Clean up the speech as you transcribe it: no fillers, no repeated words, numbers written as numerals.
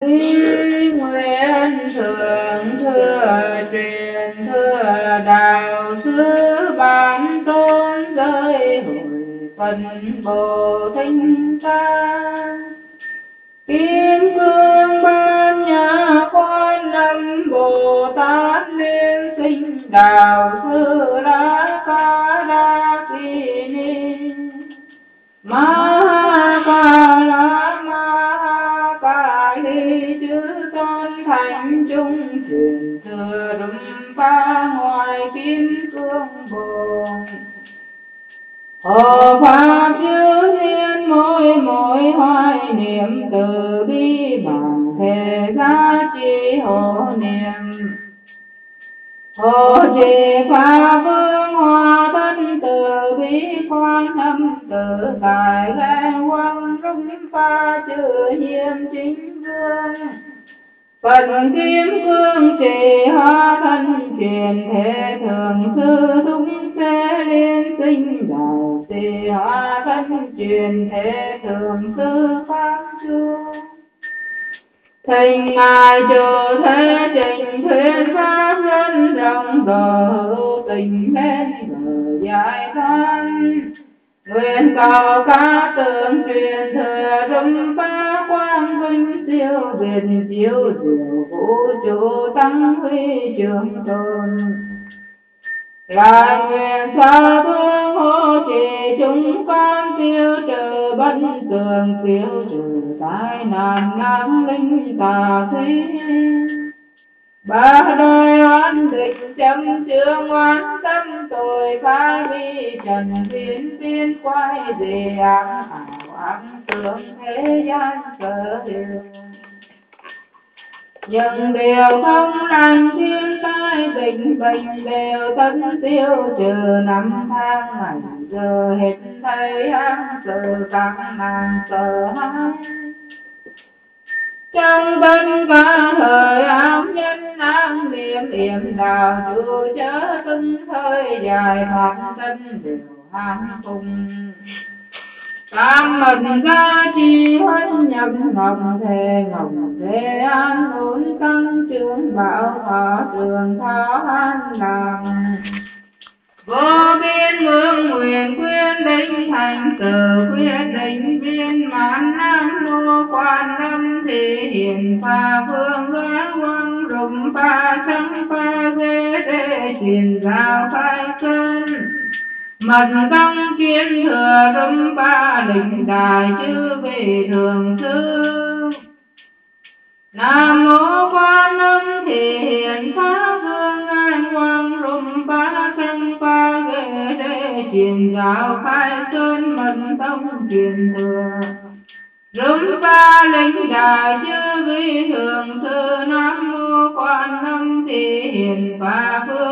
y nguyện thượng thừa truyền thừa đạo sư bản tôn giới hội phần Bồ Thinh ca. Kim cương ban nhà Quan Âm Bồ Tát liên sinh đạo sư đa ca đa kỳ ni ma ca la ma ca ly chư tôn thành trung truyền thừa rung pha ngoài kim cương bồn. Hộ pháp chư thiên mỗi hoài niệm từ bi bằng thể giá trị hộ niệm. Hộ trì Pháp Vương Hòa Thân từ bi Quan Âm tự tại lễ quang rung pha chư hiền chính vương. Phật kim cương trì hóa thân truyền thế thường sư thúng thế liên sinh đạo trì hóa thân truyền thế thường sư pháp chu. Thành ngài chủ thế trình thuyết pháp nhân rộng độ hữu tình đến giờ giải thoát. Nguyện cầu các tượng truyền thừa rung phá quang vinh siêu việt chiếu diệu vũ trụ tăng huy trường tồn. Lại nguyện xa thương hộ trì chúng con tiêu trừ bất tường tiêu trừ tai nạn năng linh tà khí. Ba đời oan địch chấm chướng oán tâm tội phá vi trần thiên tiên quay về ác hảo ác tưởng thế gian sở điều. Nhưng điều không làm thiên tai bệnh bệnh đều thân tiêu trừ năm tháng ngày giờ hết thấy ác sợ các nàng sợ hãi. Trong tất cả thời ám nhân ám niệm niệm đạo trụ chớ từng thời dài thoát thân đều an cùng. Tam mật gia chi huân nhập ngọc thể an ổn tăng trưởng bảo thọ trường thọ an lạc. Vô biên vương nguyện khuyên đính thành từ khuyên đính viên mãn nam mô Quan Âm thị hiện pha vương giá quang rụng pha trắng pha ghê đê truyền giao khai chân. Mật công chuyên thừa rung pha định đại chư vị thường sư. Nam mô Quan Âm thị hiện pha vương an quang rung pha trắng pha ghê đê truyền giao khai chân. Mật công truyền thừa rung pha linh đại chư vị thường sư. Nam mô Quan Âm thị hiện pha vương